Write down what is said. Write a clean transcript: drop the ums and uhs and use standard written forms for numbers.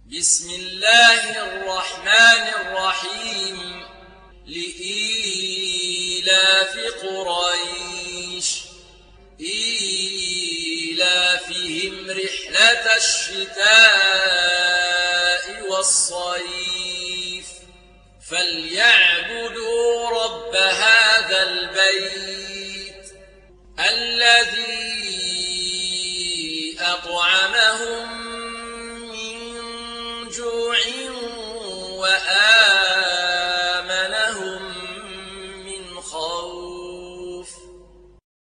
بسم الله الرحمن الرحيم لإيلاف قريش إيلافهم رحلة الشتاء والصيف فليعبدوا رب هذا البيت الذي أطعمهم من جوع وآمنهم